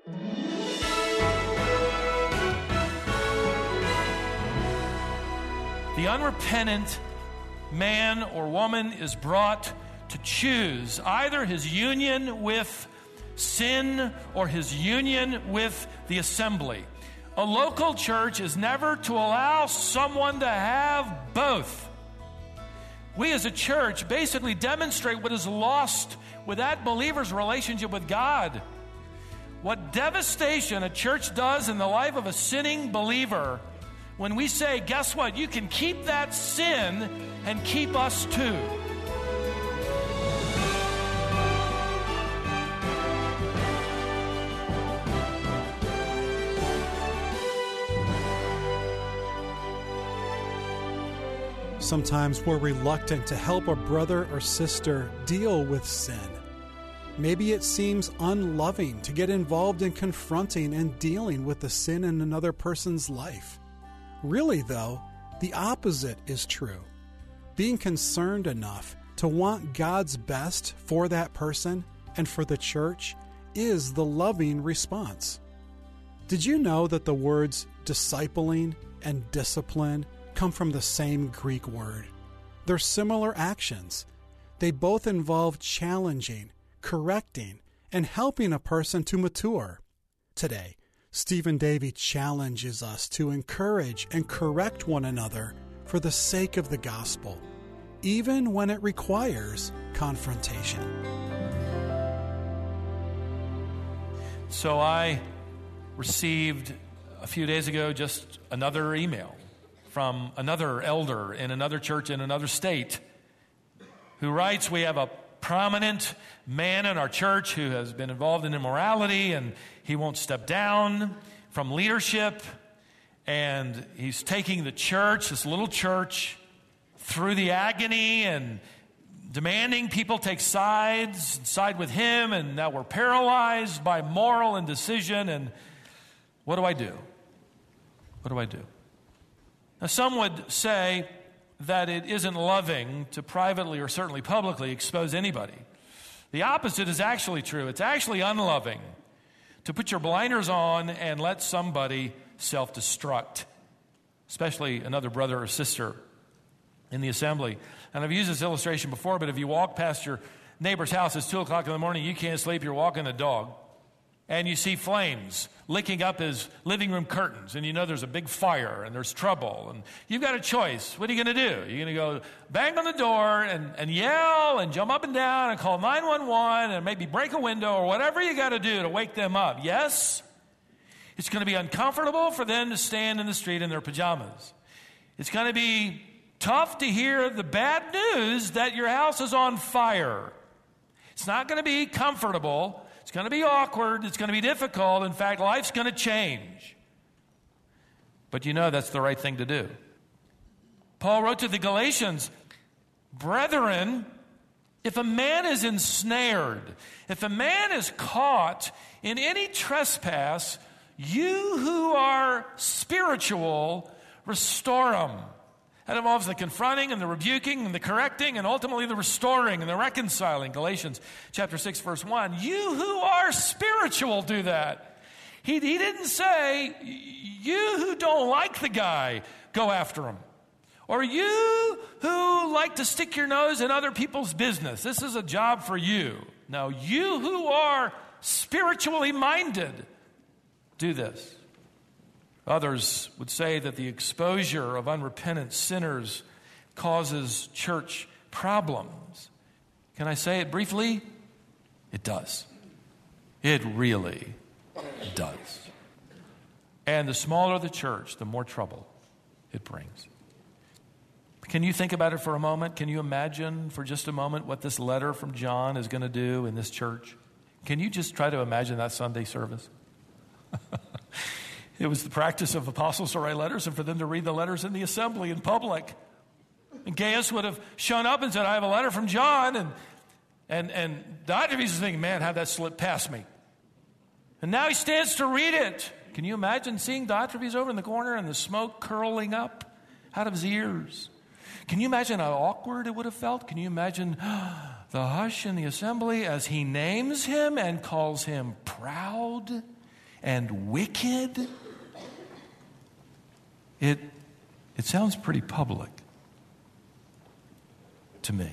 The unrepentant man or woman is brought to choose either his union with sin or his union with the assembly. A local church is never to allow someone to have both. We as a church basically demonstrate what is lost with that believer's relationship with God. What devastation a church does in the life of a sinning believer when we say, guess what? You can keep that sin and keep us too. Sometimes we're reluctant to help a brother or sister deal with sin. Maybe it seems unloving to get involved in confronting and dealing with the sin in another person's life. Really, though, the opposite is true. Being concerned enough to want God's best for that person and for the church is the loving response. Did you know that the words discipling and discipline come from the same Greek word? They're similar actions. They both involve challenging, correcting, and helping a person to mature. Today, Stephen Davey challenges us to encourage and correct one another for the sake of the gospel, even when it requires confrontation. So I received a few days ago just another email from another elder in another church in another state who writes, we have a prominent man in our church who has been involved in immorality, and he won't step down from leadership, and he's taking the church, this little church, through the agony and demanding people take sides, side with him, and now we're paralyzed by moral indecision, and what do I do? What do I do? Now, some would say that it isn't loving to privately or certainly publicly expose anybody. The opposite is actually true. It's actually unloving to put your blinders on and let somebody self-destruct, especially another brother or sister in the assembly. And I've used this illustration before, but if you walk past your neighbor's house, it's 2 o'clock in the morning, you can't sleep, you're walking the dog, and you see flames licking up his living room curtains, and you know there's a big fire and there's trouble, and you've got a choice. What are you going to do? You're going to go bang on the door and yell and jump up and down and call 911 and maybe break a window or whatever you got to do to wake them up. Yes, it's going to be uncomfortable for them to stand in the street in their pajamas. It's going to be tough to hear the bad news that your house is on fire. It's not going to be comfortable. It's going to be awkward. It's going to be difficult. In fact, life's going to change. But you know that's the right thing to do. Paul wrote to the Galatians, brethren, if a man is ensnared, if a man is caught in any trespass, you who are spiritual, restore him. That involves the confronting and the rebuking and the correcting and ultimately the restoring and the reconciling. Galatians chapter 6, verse 1. You who are spiritual do that. He didn't say, you who don't like the guy, go after him. Or you who like to stick your nose in other people's business. This is a job for you. No, you who are spiritually minded, do this. Others would say that the exposure of unrepentant sinners causes church problems. Can I say it briefly? It does. It really does. And the smaller the church, the more trouble it brings. Can you think about it for a moment? Can you imagine for just a moment what this letter from John is going to do in this church? Can you just try to imagine that Sunday service? It was the practice of apostles to write letters and for them to read the letters in the assembly in public. And Gaius would have shown up and said, I have a letter from John. And Diotrephes is thinking, man, how'd that slip past me? And now he stands to read it. Can you imagine seeing Diotrephes over in the corner and the smoke curling up out of his ears? Can you imagine how awkward it would have felt? Can you imagine the hush in the assembly as he names him and calls him proud? and wicked. It sounds pretty public to me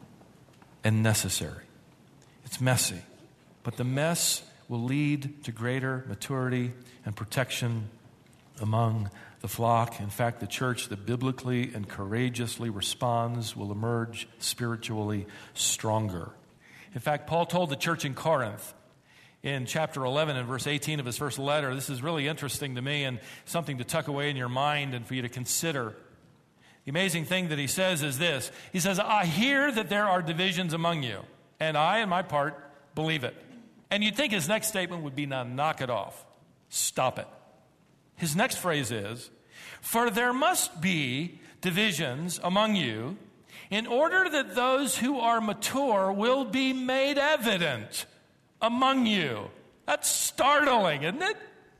and necessary. It's messy, but the mess will lead to greater maturity and protection among the flock. In fact, the church that biblically and courageously responds will emerge spiritually stronger. In fact, Paul told the church in Corinth in chapter 11 and verse 18 of his first letter, this is really interesting to me and something to tuck away in your mind and for you to consider. The amazing thing that he says is this. He says, I hear that there are divisions among you, and I, in my part, believe it. And you'd think his next statement would be, now knock it off. Stop it. His next phrase is, for there must be divisions among you in order that those who are mature will be made evident among you. That's startling, isn't it?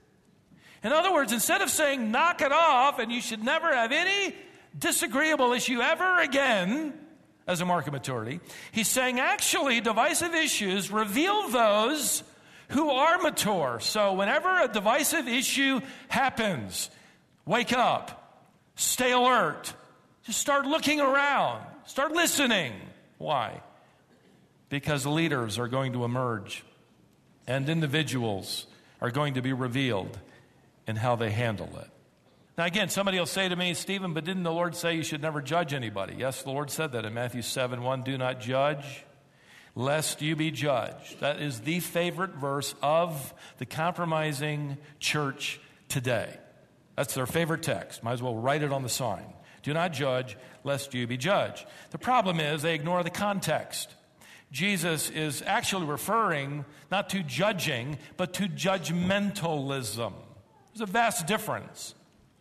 In other words, instead of saying knock it off and you should never have any disagreeable issue ever again as a mark of maturity, he's saying actually divisive issues reveal those who are mature. So whenever a divisive issue happens, wake up, stay alert, just start looking around, start listening. Why? Because leaders are going to emerge and individuals are going to be revealed in how they handle it. Now again, somebody will say to me, Stephen, but didn't the Lord say you should never judge anybody? Yes, the Lord said that in Matthew 7:1, do not judge, lest you be judged. That is the favorite verse of the compromising church today. That's their favorite text. Might as well write it on the sign. Do not judge, lest you be judged. The problem is they ignore the context. Jesus is actually referring not to judging, but to judgmentalism. There's a vast difference.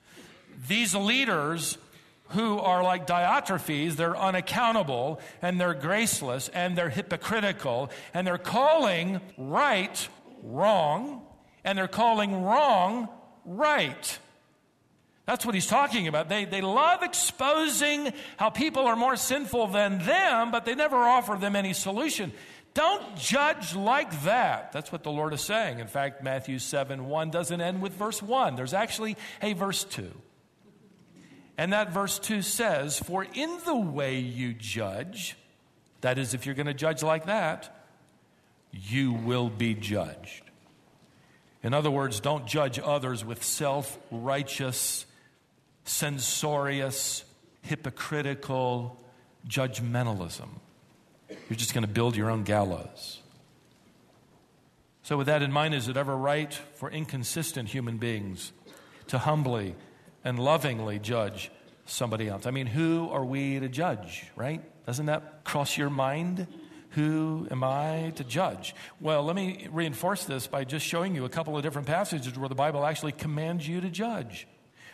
These leaders who are like Diotrephes, they're unaccountable, and they're graceless, and they're hypocritical, and they're calling right wrong, and they're calling wrong right. That's what he's talking about. They love exposing how people are more sinful than them, but they never offer them any solution. Don't judge like that. That's what the Lord is saying. In fact, Matthew 7:1 doesn't end with verse 1. There's actually a verse 2. And that verse 2 says, for in the way you judge, that is, if you're going to judge like that, you will be judged. In other words, don't judge others with self-righteous, censorious, hypocritical judgmentalism. You're just going to build your own gallows. So with that in mind, is it ever right for inconsistent human beings to humbly and lovingly judge somebody else? I mean, who are we to judge, right? Doesn't that cross your mind? Who am I to judge? Well, let me reinforce this by just showing you a couple of different passages where the Bible actually commands you to judge.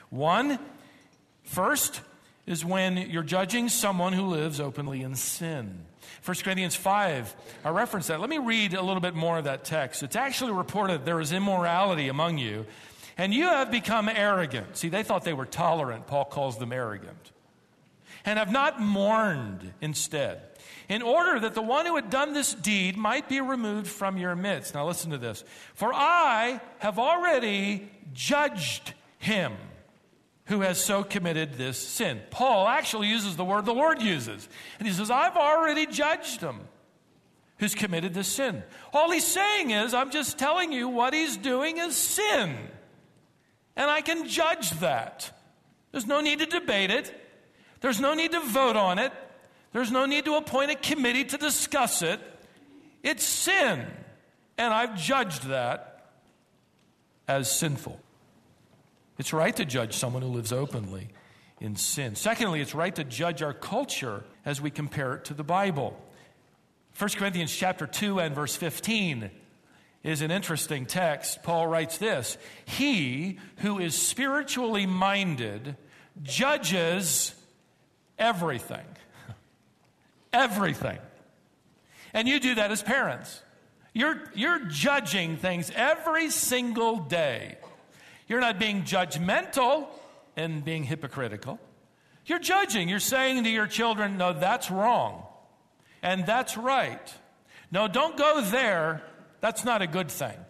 First is when you're judging someone who lives openly in sin. 1 Corinthians 5, I reference that. Let me read a little bit more of that text. It's actually reported there is immorality among you, and you have become arrogant. See, they thought they were tolerant. Paul calls them arrogant. And have not mourned instead, in order that the one who had done this deed might be removed from your midst. Now listen to this. For I have already judged him who has so committed this sin. Paul actually uses the word the Lord uses. And he says, I've already judged him who's committed this sin. All he's saying is, I'm just telling you what he's doing is sin. And I can judge that. There's no need to debate it. There's no need to vote on it. There's no need to appoint a committee to discuss it. It's sin. And I've judged that as sinful. It's right to judge someone who lives openly in sin. Secondly, it's right to judge our culture as we compare it to the Bible. 1 Corinthians chapter 2 and verse 15 is an interesting text. Paul writes this, he who is spiritually minded judges everything. Everything. And you do that as parents. You're judging things every single day. You're not being judgmental and being hypocritical. You're judging. You're saying to your children, no, that's wrong. And that's right. No, don't go there. That's not a good thing.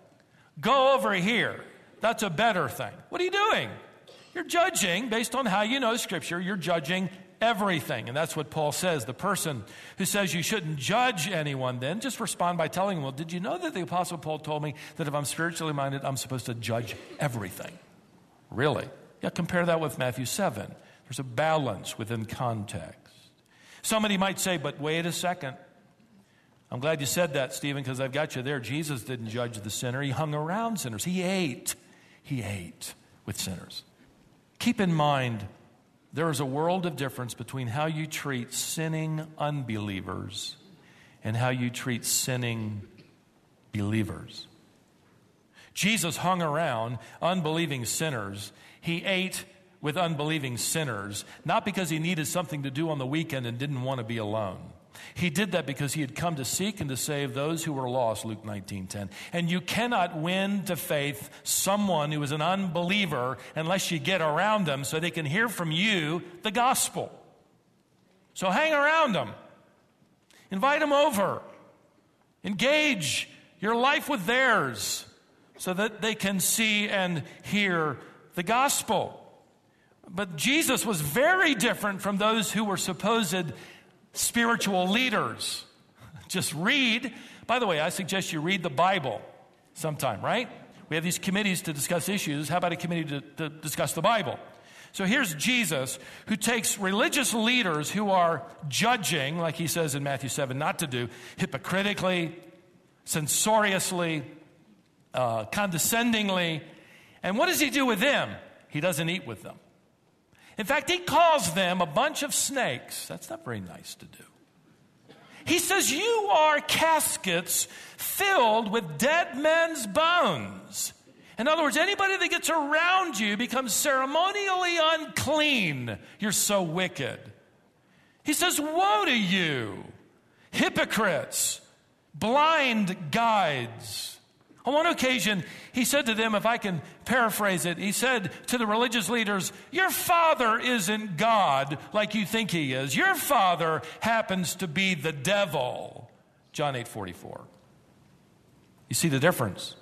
Go over here. That's a better thing. What are you doing? You're judging based on how you know Scripture. You're judging everything. And that's what Paul says. The person who says you shouldn't judge anyone then, just respond by telling them, well, did you know that the Apostle Paul told me that if I'm spiritually minded, I'm supposed to judge everything? Really? Yeah, compare that with Matthew 7. There's a balance within context. Somebody might say, but wait a second. I'm glad you said that, Stephen, because I've got you there. Jesus didn't judge the sinner. He hung around sinners. He ate with sinners. Keep in mind, there is a world of difference between how you treat sinning unbelievers and how you treat sinning believers. Jesus hung around unbelieving sinners. He ate with unbelieving sinners, not because he needed something to do on the weekend and didn't want to be alone. He did that because he had come to seek and to save those who were lost, Luke 19:10. And you cannot win to faith someone who is an unbeliever unless you get around them so they can hear from you the gospel. So hang around them. Invite them over. Engage your life with theirs so that they can see and hear the gospel. But Jesus was very different from those who were supposed spiritual leaders. Just read. By the way, I suggest you read the Bible sometime, right? We have these committees to discuss issues. How about a committee to discuss the Bible? So here's Jesus, who takes religious leaders who are judging, like he says in Matthew 7, not to do, hypocritically, censoriously, condescendingly. And what does he do with them? He doesn't eat with them. In fact, he calls them a bunch of snakes. That's not very nice to do. He says, you are caskets filled with dead men's bones. In other words, anybody that gets around you becomes ceremonially unclean. You're so wicked. He says, woe to you, hypocrites, blind guides. On one occasion, he said to them, if I can paraphrase it, he said to the religious leaders, your father isn't God like you think he is. Your father happens to be the devil. John 8:44. You see the difference?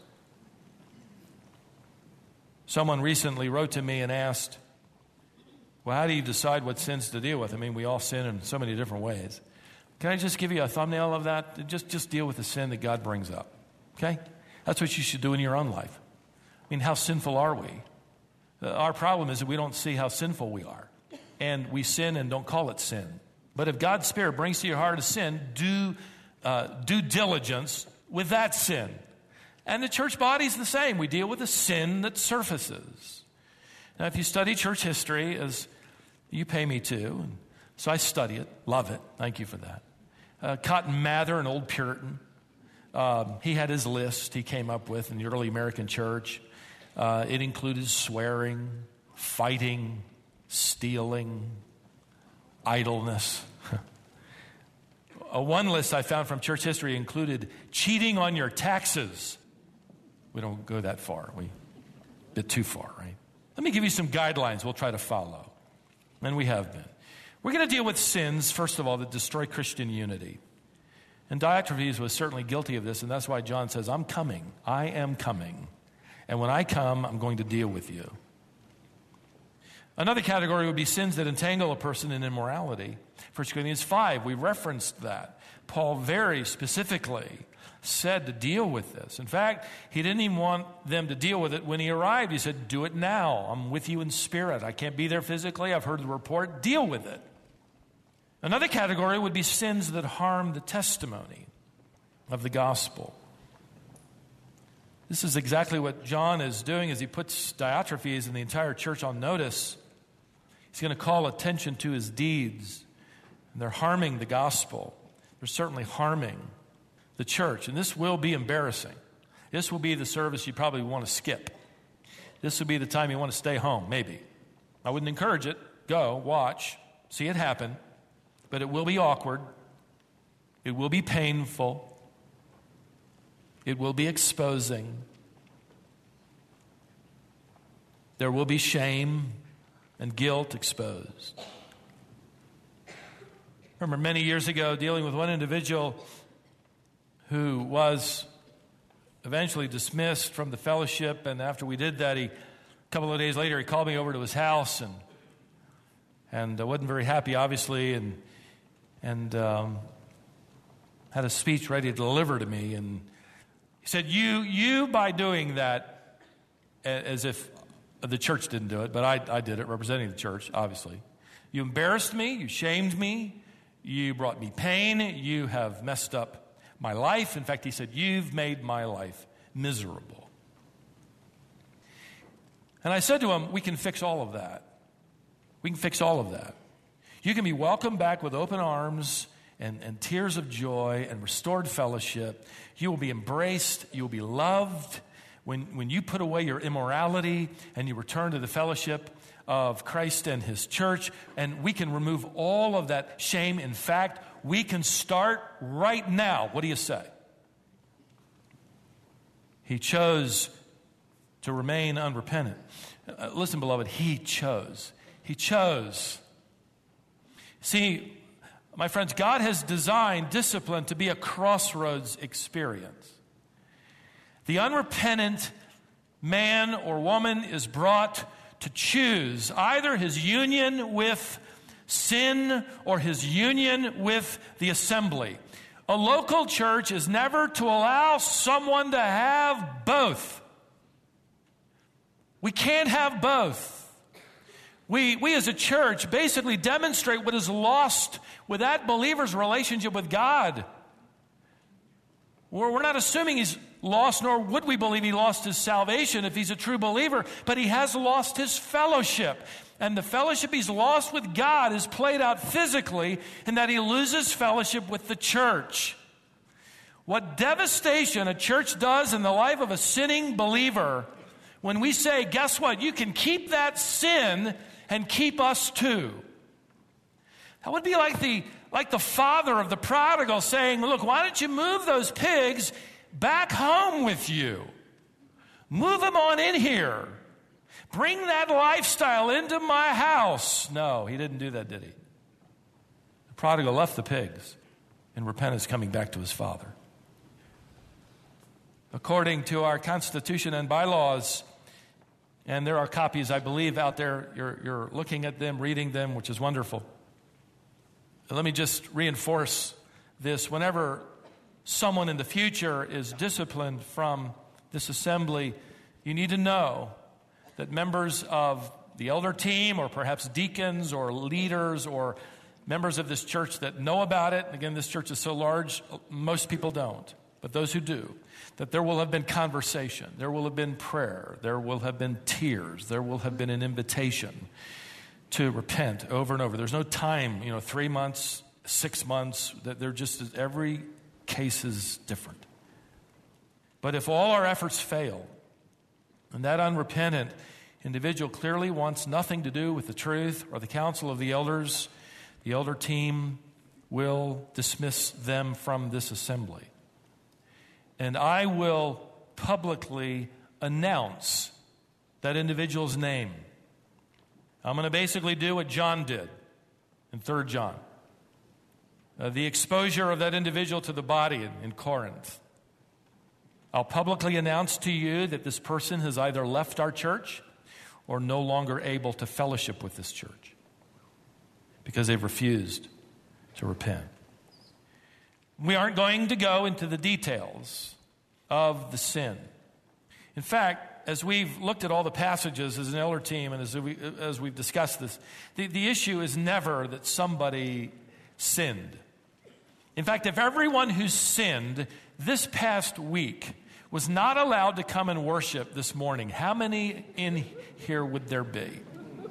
Someone recently wrote to me and asked, well, how do you decide what sins to deal with? I mean, we all sin in so many different ways. Can I just give you a thumbnail of that? Just deal with the sin that God brings up, okay? That's what you should do in your own life. I mean, how sinful are we? Our problem is that we don't see how sinful we are. And we sin and don't call it sin. But if God's Spirit brings to your heart a sin, do diligence with that sin. And the church body's the same. We deal with the sin that surfaces. Now, if you study church history, as you pay me to, and so I study it, love it. Thank you for that. Cotton Mather, an old Puritan, he had his list he came up with in the early American church. It included swearing, fighting, stealing, idleness. One list I found from church history included cheating on your taxes. We don't go that far. We a bit too far, right? Let me give you some guidelines we'll try to follow. And we have been. We're going to deal with sins, first of all, that destroy Christian unity. And Diotrephes was certainly guilty of this, and that's why John says, I'm coming. I am coming. And when I come, I'm going to deal with you. Another category would be sins that entangle a person in immorality. 1 Corinthians 5, we referenced that. Paul very specifically said to deal with this. In fact, he didn't even want them to deal with it when he arrived. He said, do it now. I'm with you in spirit. I can't be there physically. I've heard the report. Deal with it. Another category would be sins that harm the testimony of the gospel. This is exactly what John is doing as he puts Diotrephes and the entire church on notice. He's going to call attention to his deeds. And they're harming the gospel. They're certainly harming the church. And this will be embarrassing. This will be the service you probably want to skip. This will be the time you want to stay home, maybe. I wouldn't encourage it. Go, watch, see it happen. But it will be awkward. It will be painful. It will be exposing. There will be shame and guilt exposed. I remember many years ago dealing with one individual who was eventually dismissed from the fellowship, and after we did that, a couple of days later, he called me over to his house, and wasn't very happy, obviously, and had a speech ready to deliver to me, and he said, you by doing that, as if the church didn't do it, but I did it, representing the church, obviously. You embarrassed me, you shamed me, you brought me pain, you have messed up my life. In fact, he said, you've made my life miserable. And I said to him, we can fix all of that. We can fix all of that. You can be welcomed back with open arms and tears of joy and restored fellowship. You will be embraced. You will be loved. When you put away your immorality and you return to the fellowship of Christ and his church, and we can remove all of that shame. In fact, we can start right now. What do you say? He chose to remain unrepentant. Listen, beloved, he chose. He chose. See, my friends, God has designed discipline to be a crossroads experience. The unrepentant man or woman is brought to choose either his union with sin or his union with the assembly. A local church is never to allow someone to have both. We can't have both. We as a church basically demonstrate what is lost with that believer's relationship with God. We're not assuming he's lost, nor would we believe he lost his salvation if he's a true believer, but he has lost his fellowship. And the fellowship he's lost with God is played out physically in that he loses fellowship with the church. What devastation a church does in the life of a sinning believer when we say, guess what, you can keep that sin and keep us too. That would be like the father of the prodigal saying, look, why don't you move those pigs back home with you? Move them on in here. Bring that lifestyle into my house. No, he didn't do that, did he? The prodigal left the pigs in repentance, coming back to his father. According to our Constitution and bylaws, and there are copies, I believe, out there. You're looking at them, reading them, which is wonderful. Let me just reinforce this. Whenever someone in the future is disciplined from this assembly, you need to know that members of the elder team, or perhaps deacons or leaders or members of this church that know about it, again, this church is so large, most people don't, but those who do, that there will have been conversation, there will have been prayer, there will have been tears, there will have been an invitation to repent over and over. There's no time, 3 months, 6 months, that they're just, every case is different. But if all our efforts fail, and that unrepentant individual clearly wants nothing to do with the truth or the counsel of the elders, the elder team will dismiss them from this assembly. And I will publicly announce that individual's name. I'm going to basically do what John did in 3 John. The exposure of that individual to the body in Corinth. I'll publicly announce to you that this person has either left our church or no longer able to fellowship with this church because they've refused to repent. We aren't going to go into the details of the sin. In fact, as we've looked at all the passages as an elder team and as we've discussed this, the issue is never that somebody sinned. In fact, if everyone who sinned this past week was not allowed to come and worship this morning, how many in here would there be?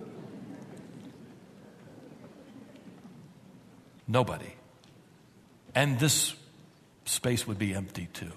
Nobody. And this space would be empty too.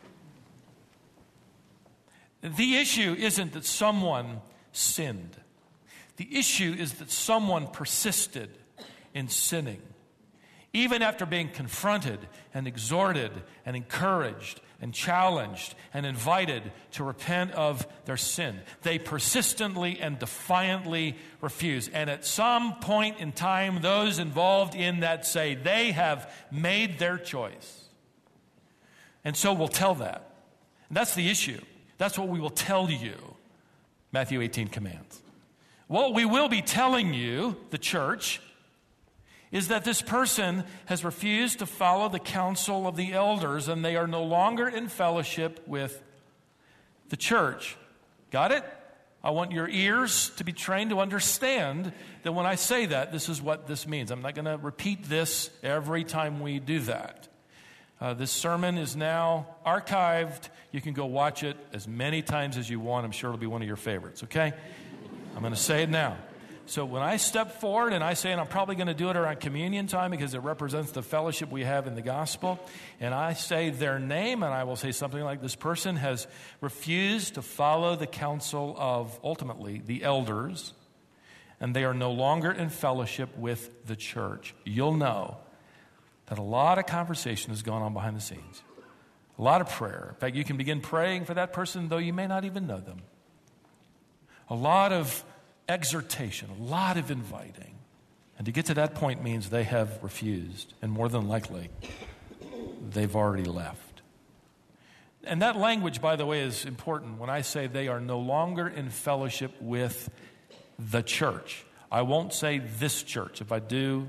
The issue isn't that someone sinned. The issue is that someone persisted in sinning. Even after being confronted and exhorted and encouraged and challenged and invited to repent of their sin, they persistently and defiantly refuse. And at some point in time, those involved in that say they have made their choice. And so we'll tell that. And that's the issue. That's what we will tell you, Matthew 18 commands. What we will be telling you, the church, is that this person has refused to follow the counsel of the elders, and they are no longer in fellowship with the church. Got it? I want your ears to be trained to understand that when I say that, this is what this means. I'm not going to repeat this every time we do that. This sermon is now archived. You can go watch it as many times as you want. I'm sure it'll be one of your favorites, okay? I'm going to say it now. So when I step forward and I say, and I'm probably going to do it around communion time because it represents the fellowship we have in the gospel, and I say their name, and I will say something like, this person has refused to follow the counsel of, ultimately, the elders, and they are no longer in fellowship with the church. You'll know that a lot of conversation has gone on behind the scenes. A lot of prayer. In fact, you can begin praying for that person, though you may not even know them. A lot of exhortation, a lot of inviting. And to get to that point means they have refused, and more than likely, they've already left. And that language, by the way, is important. When I say they are no longer in fellowship with the church, I won't say this church. If I do,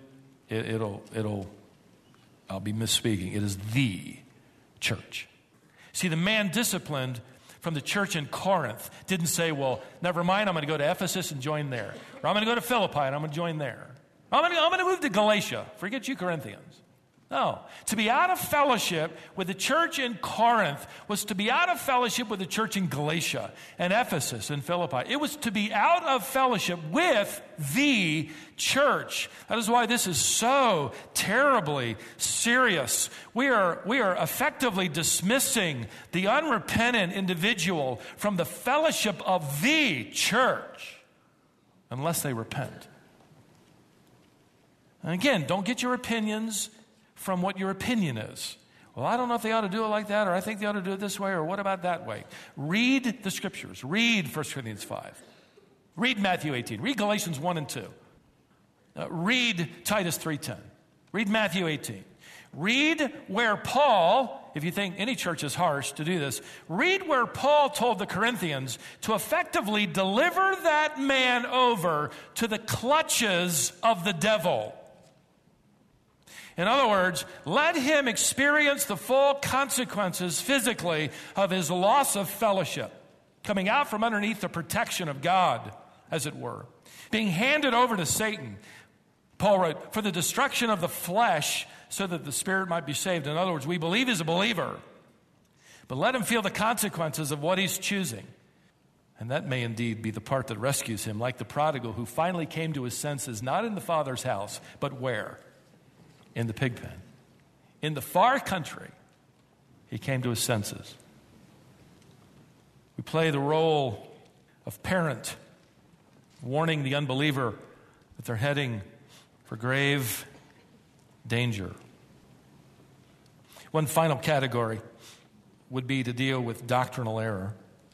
I'll be misspeaking. It is the church. See, the man disciplined from the church in Corinth didn't say, well, never mind, I'm going to go to Ephesus and join there. Or I'm going to go to Philippi and I'm going to join there. I'm going to move to Galatia. Forget you Corinthians. No. To be out of fellowship with the church in Corinth was to be out of fellowship with the church in Galatia and Ephesus and Philippi. It was to be out of fellowship with the church. That is why this is so terribly serious. We are effectively dismissing the unrepentant individual from the fellowship of the church unless they repent. And again, don't get your opinions from what your opinion is. Well, I don't know if they ought to do it like that, or I think they ought to do it this way, or what about that way? Read the scriptures. Read 1 Corinthians 5. Read Matthew 18. Read Galatians 1 and 2. Read Titus 3:10. Read Matthew 18. Read where Paul, if you think any church is harsh to do this, read where Paul told the Corinthians to effectively deliver that man over to the clutches of the devil. In other words, let him experience the full consequences physically of his loss of fellowship, coming out from underneath the protection of God, as it were, being handed over to Satan. Paul wrote, for the destruction of the flesh, so that the spirit might be saved. In other words, we believe he's a believer, but let him feel the consequences of what he's choosing. And that may indeed be the part that rescues him, like the prodigal who finally came to his senses, not in the Father's house, but where? In the pig pen. In the far country, he came to his senses. We play the role of parent, warning the unbeliever that they're heading for grave danger. One final category would be to deal with doctrinal error.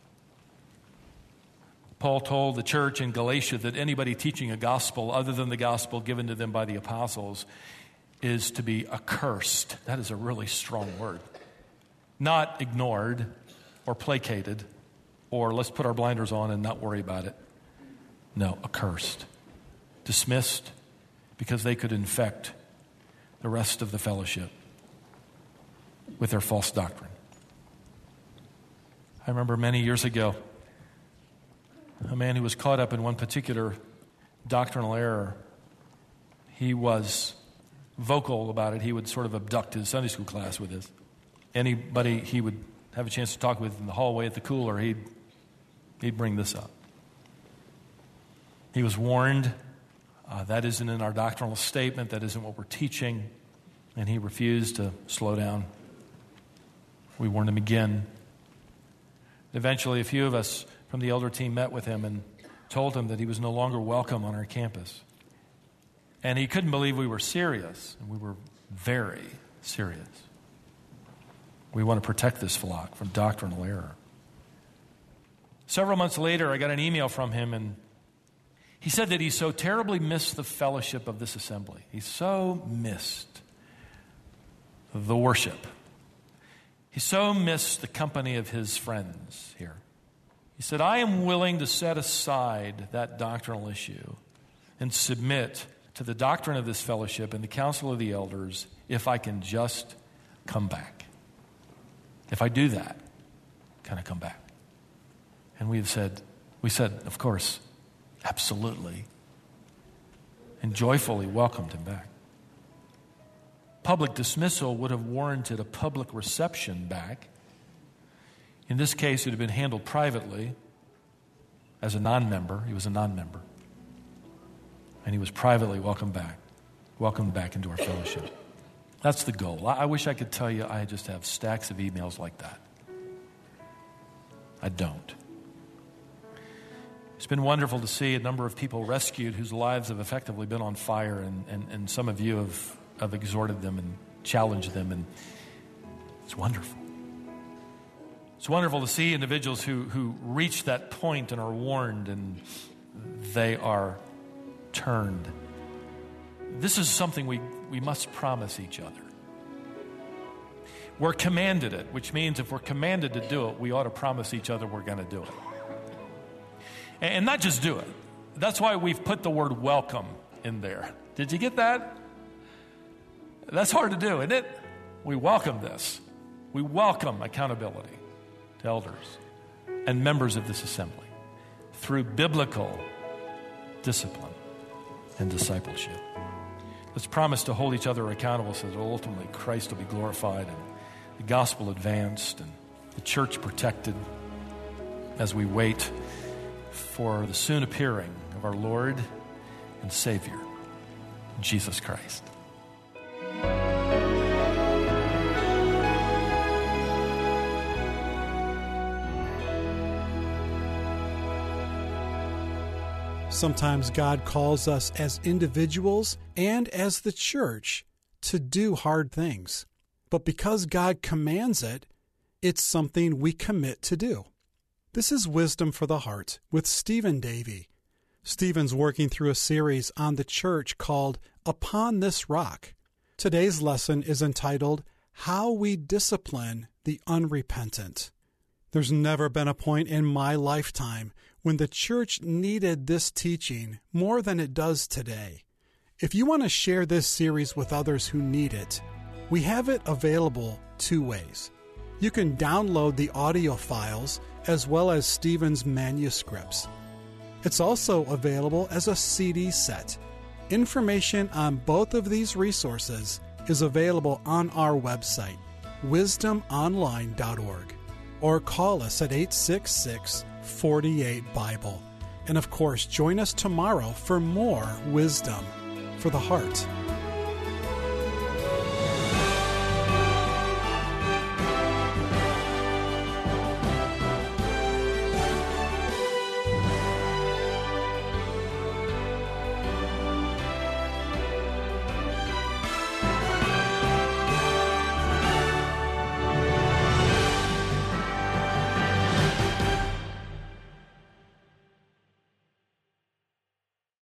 Paul told the church in Galatia that anybody teaching a gospel other than the gospel given to them by the apostles is to be accursed. That is a really strong word. Not ignored or placated or let's put our blinders on and not worry about it. No, accursed. Dismissed because they could infect the rest of the fellowship with their false doctrine. I remember many years ago, a man who was caught up in one particular doctrinal error. He was vocal about it. He would sort of abduct his Sunday school class with this. Anybody he would have a chance to talk with in the hallway at the cooler, he'd bring this up. He was warned, that isn't in our doctrinal statement, that isn't what we're teaching, and he refused to slow down. We warned him again. Eventually, a few of us from the elder team met with him and told him that he was no longer welcome on our campus. And he couldn't believe we were serious, and we were very serious. We want to protect this flock from doctrinal error. Several months later, I got an email from him, and he said that he so terribly missed the fellowship of this assembly. He so missed the worship. He so missed the company of his friends here. He said, I am willing to set aside that doctrinal issue and submit to the doctrine of this fellowship and the council of the elders if I can just come back. If I do that, can I come back? And we said, of course, absolutely. And joyfully welcomed him back. Public dismissal would have warranted a public reception back. In this case, it had been handled privately as a non-member. He was a non-member. And he was privately welcomed back into our fellowship. That's the goal. I wish I could tell you I just have stacks of emails like that. I don't. It's been wonderful to see a number of people rescued whose lives have effectively been on fire, and some of you have exhorted them and challenged them, and it's wonderful. It's wonderful to see individuals who reach that point and are warned and they are turned. This is something we must promise each other. We're commanded it, which means if we're commanded to do it, we ought to promise each other we're going to do it. And not just do it. That's why we've put the word welcome in there. Did you get that? That's hard to do, isn't it? We welcome this. We welcome accountability to elders and members of this assembly through biblical discipline and discipleship. Let's promise to hold each other accountable so that ultimately Christ will be glorified and the gospel advanced and the church protected as we wait for the soon appearing of our Lord and Savior, Jesus Christ. Sometimes God calls us as individuals and as the church to do hard things. But because God commands it, it's something we commit to do. This is Wisdom for the Heart with Stephen Davey. Stephen's working through a series on the church called Upon This Rock. Today's lesson is entitled, How We Discipline the Unrepentant. There's never been a point in my lifetime when the church needed this teaching more than it does today. If you want to share this series with others who need it, we have it available two ways. You can download the audio files as well as Stephen's manuscripts. It's also available as a CD set. Information on both of these resources is available on our website, wisdomonline.org, or call us at 866-48-BIBLE. And of course, join us tomorrow for more Wisdom for the Heart.